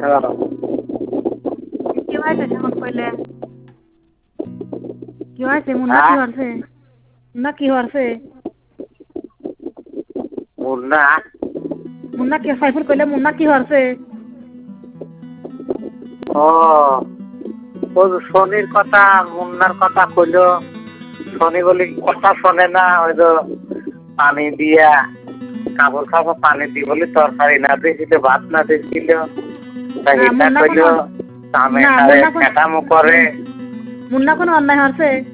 কি হয়েছে যখন কইলে কি হয়েছে মুন্না কি হয়েছে মুন্না কি হয়েছে মুন্না মুন্না কি সাইফুল কইলে মুন্না কি হয়েছে ও শনির কথা মুন্নার কথা কইলো শনি বলি কথা শোনে না ওই তো পানি দিয়া কাপড় খাবো পানি দি বলি তরকারি না দিয়েছিল ভাত না দিয়েছিল কইলো করে মুন্না কোনো অন্যায় হয়েছে